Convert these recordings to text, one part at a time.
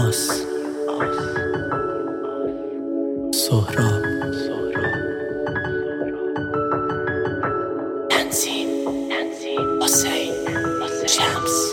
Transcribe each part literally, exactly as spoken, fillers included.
آس سهراب تنظیم حسین شمس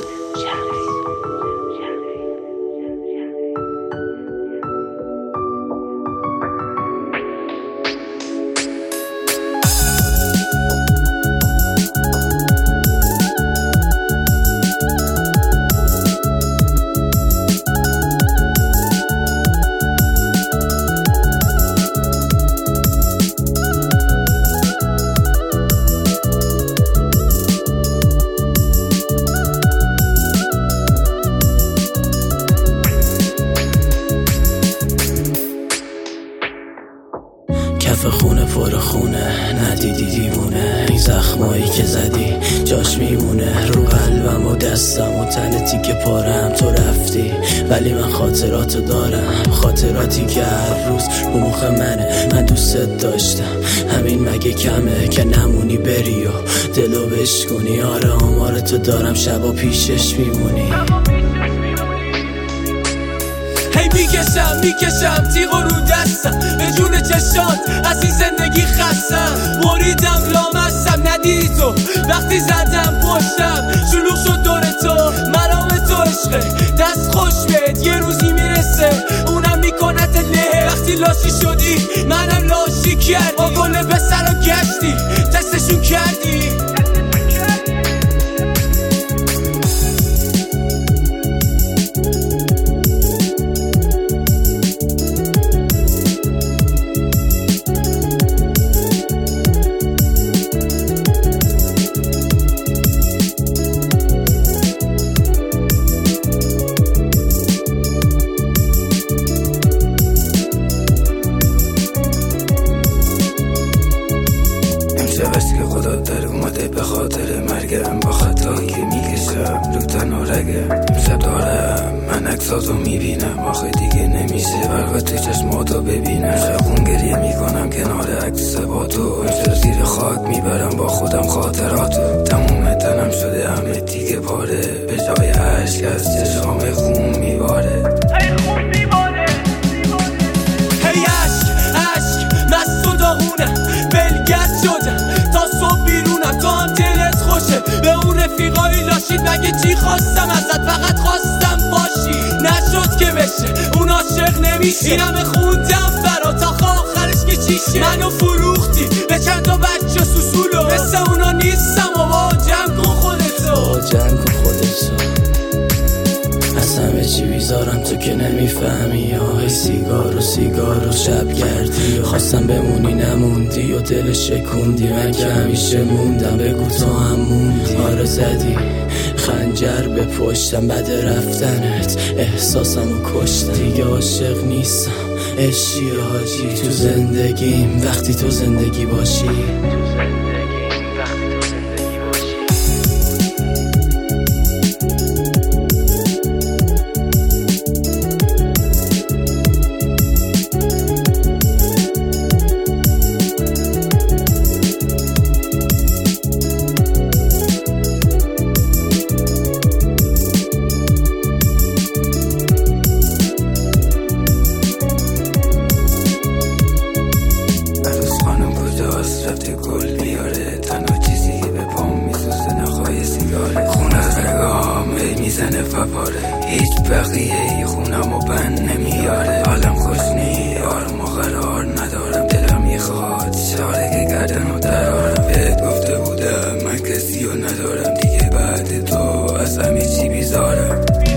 کف خونه پر خونه ندیدی دیوونه، این زخمایی که زدی جاش میمونه رو قلبم و دستم و تن تیکه پارم. تو رفتی ولی من خاطراتو دارم، خاطراتی که هر روز رو مخ منه. من دوستت داشتم همین مگه کمه که نمونی بری و دلو بشکنی. آره آمارتو دارم شبا پیشش میمونی. هی میکشم میکشم تیغ رو دستم به جون چشات از این زندگی خستم. مریدم لامستم ندیدی تو وقتی زدم پشتم شلوغ شد دور تو. مرام تو عشقه دست خوش بهت یه روزی میرسه اونم میکنت له. وقتی لاشی شدی منم لاشی کردی با گل به سر و گشتی تستشون کردی. بس که خدا در اومده به خاطر مرگم با خطایی که میکشم رو تن و رگم. امشب دارم من عکساتو میبینم آخه دیگه نمیشه برق تو چشماتو ببینم. شبون گریه میکنم کنار عکس با تو، امشب زیر خاک میبرم با خودم خاطراتو. تموم تنم شده همه دیگه پاره به جای عشق از چشام خون میباره. هی عشق عشق مست و داغونم بلگرد شدم تا صبح بیرونم. تو هم دلت خوشه به اون رفیقایی لاشید مگه چی خواستم ازت؟ فقط خواستم باشی نشد که بشه اون عاشق نمیشه. این همه خوندم برا تا آخرش که چیشه. منو فروختی به چند تا بچه سوسولو مثل اونا نیستم و با جمع کن خودتو با جمع کن خودتو. از همه چی بیزارم تو که نمیفهمی. آهی سیگار و سیگار و شب گردی و خواستم بمونی نموندی و دل شکوندی. من که همیشه موندم بگو تو هم موندی. آره زدی خنجر به پشتم بعد رفتنت احساسم و کشتم. دیگه عاشق نیستم عشقی حاجی تو زندگیم وقتی تو زندگی باشی. رفته گل بیاره تنها چیزی که به پام میسوزه نخواه سیگاره. خون از رگام ای میزنه فپاره هیچ بقیه ای خونم و بند نمیاره. حالم خوش نی آرم و قرار ندارم دلم میخواد شاره که گردن و درارم. بهت گفته بودم من کسی رو ندارم دیگه بعد تو از همه چی بیزارم.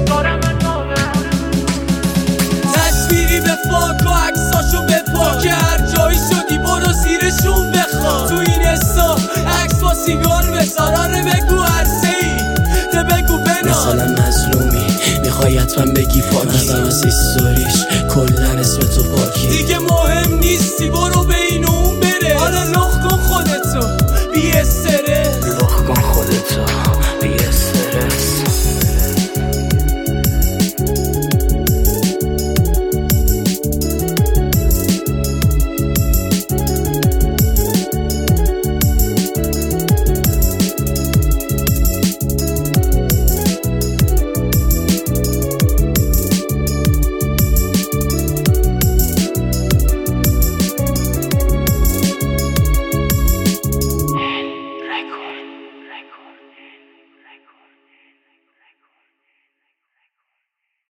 تصویری به فاک و عکساشو بپا که هر جایی شدی برو زیرشون بخوا. تو این استا عکس با سیگار بساراره بگو عرصه ای ده بگو بنا. مثلا مظلومی میخوای حتما بگی پاکی. نظم از ایستوریش کلن اسم